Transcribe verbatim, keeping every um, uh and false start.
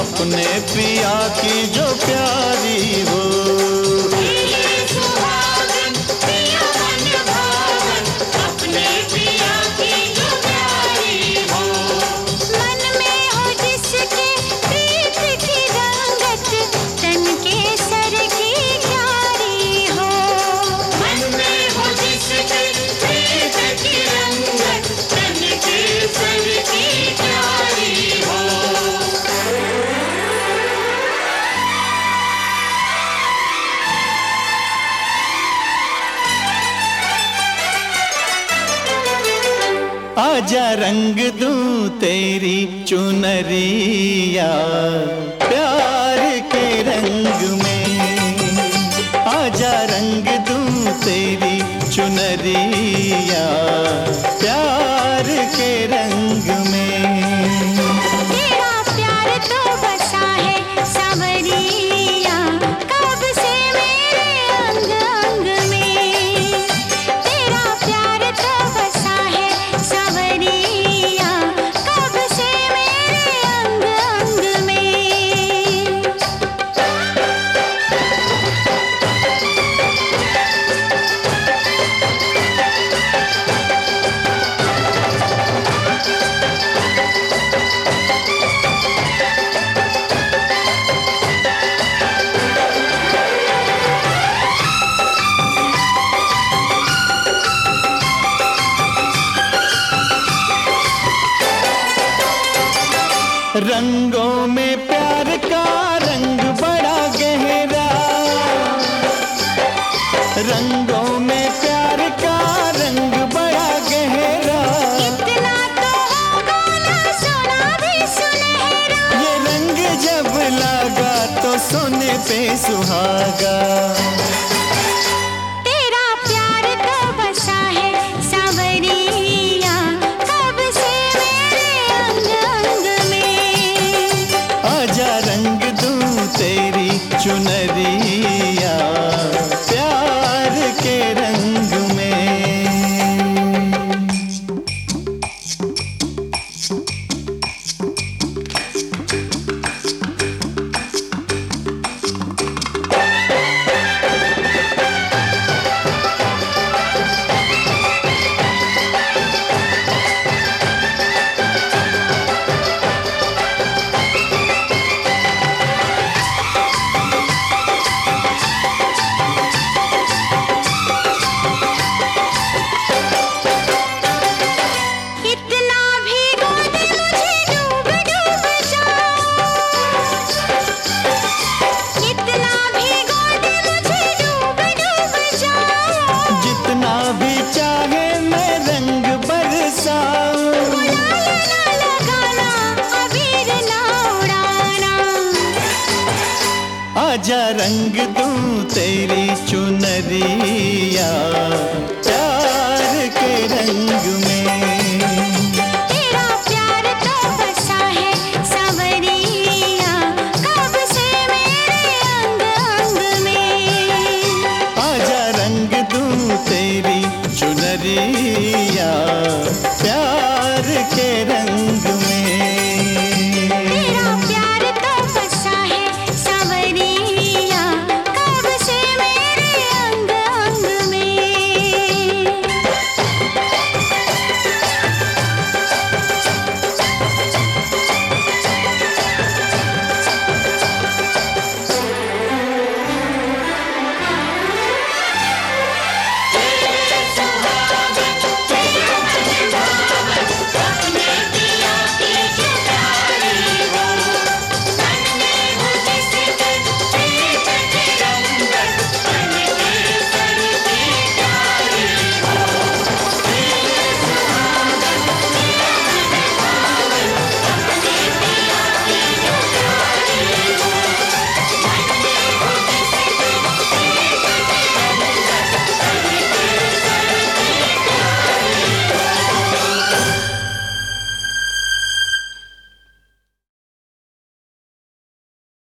अपने पिया की जो प्यारी हो। आजा रंग दूं तेरी चुनरिया प्यार के रंग में, आजा रंग दूं तेरी चुनरिया प्यार के रंग में। तेरा प्यार तो बसा है सांवरिया कब से मेरे अंग अंग में, तेरा प्यार तो बसा है सांवरिया कब से मेरे अंग अंग में। रंगों में प्यार का रंग बड़ा गहरा, रंगों में प्यार का रंग बड़ा गहरा। इतना तो होगा ना सोना भी सुनहरा, ये रंग जब लगा तो सोने पे सुहागा। तेरा प्यार तो बसा है सांवरिया कब से मेरे अंग अंग में। आजा रंग दूं तेरी चुनरिया प्यार के रंग में। इतना भिगो दे मुझे डूब डूब जाऊं, इतना भिगो दे मुझे डूब डूब जाऊं। जितना भी चाहे मैं रंग बरसाऊं, गुलाल ना लगाना अबीर ना उड़ाना, आजा रंग दूं तेरी चुनरिया